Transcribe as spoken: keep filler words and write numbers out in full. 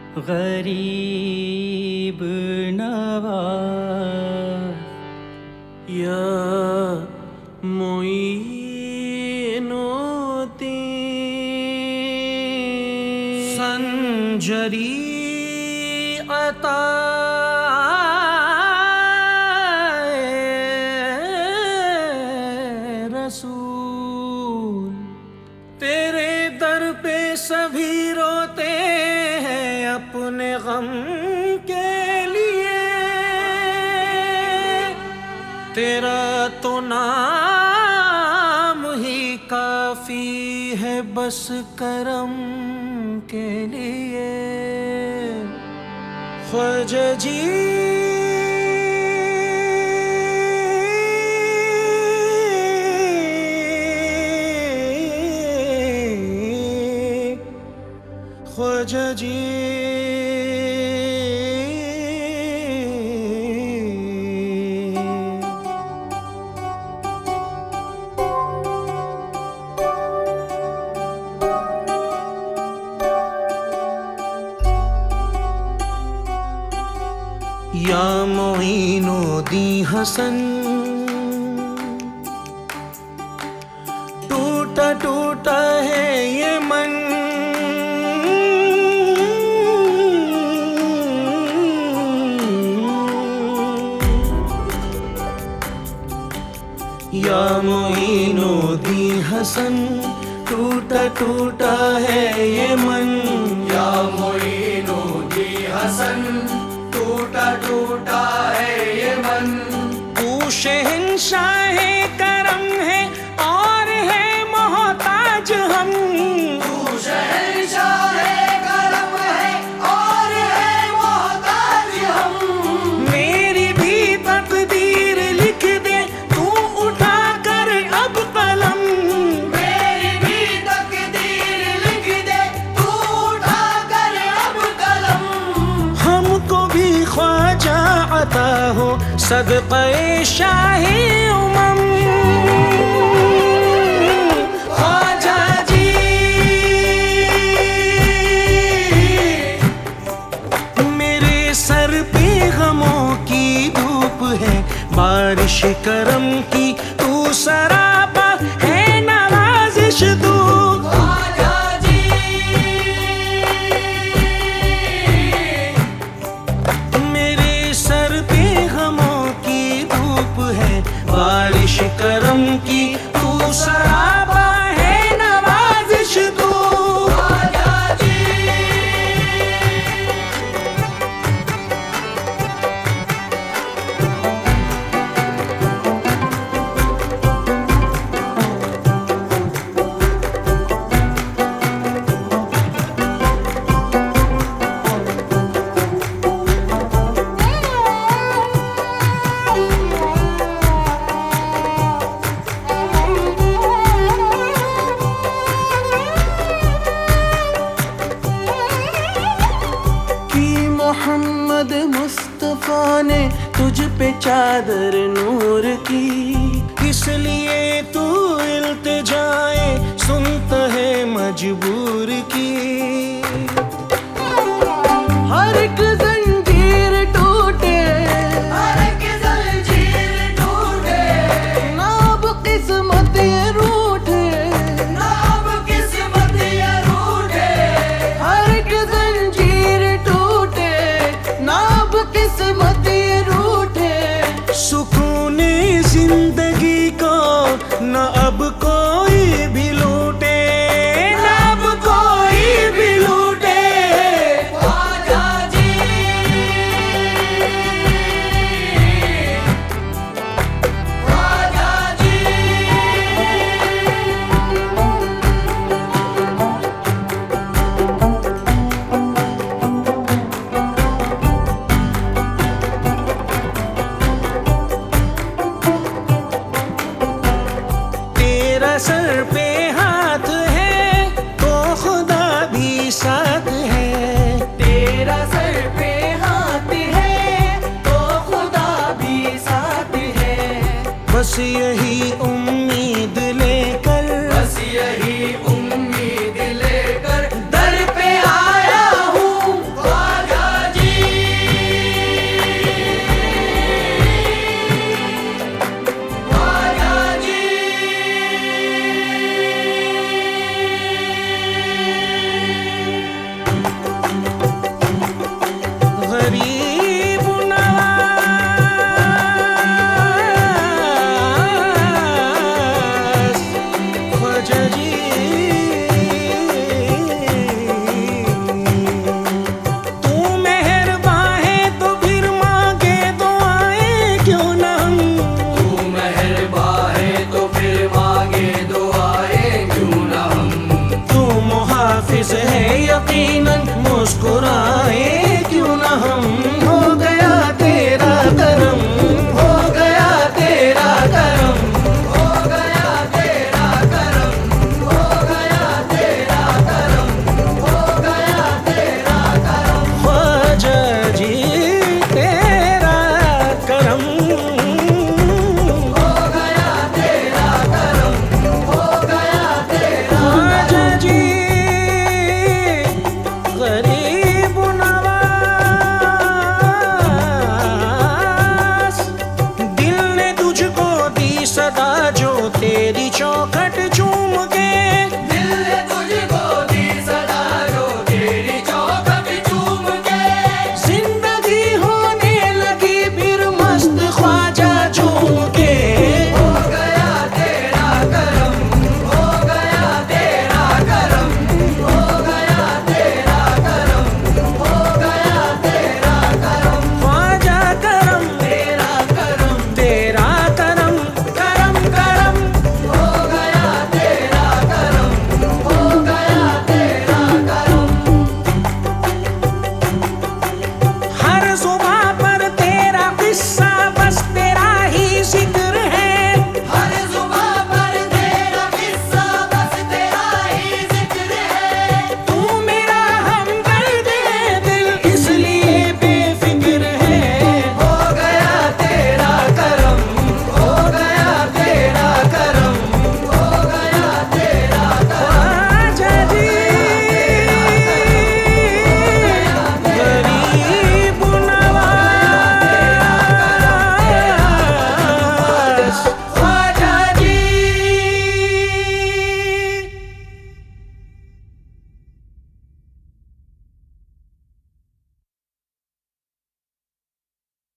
गरीब नवाज या मोइनुद्दीन संजरी अता रसूल। तेरे दर पे सभी रोते हैं अपने गम के लिए, तेरा तो नाम ही काफी है बस करम के लिए। ख्वाजा जी ख्वाजा जी या मोइनुद्दीन हसन, टूटा टूटा है ये मन, या मोइनुद्दीन हसन, टूटा टूटा है ये मन। या मोइनुद्दीन हसन, टूटा टूटा है ये मन। तू शहंशाहे करम है और है मोहताज हम। तू शहंशाहे करम है और है मोहताज हम। मेरी भी तकदीर लिख दे तू उठा कर अब कलम। मेरी भी तकदीर लिख दे तू उठा कर अब कलम। हमको भी ख्वाजा अता हो सदक़े शाहे उमम। ख्वाजा जी मेरे सर पे गमों की धूप है, बारिश करम की तू सरापा है नवाज़िश तू। ख्वाजा जी मेरे सर पे गमों की धूप है, बारिश करम की तू सरापा है नवाज़िश तू। ख्वाजा जी मोहम्मद मुस्तफा ने तुझ पे चादर नूर की, इसलिए तू इल्तिजाए सुनता है मजबूर की। हर एक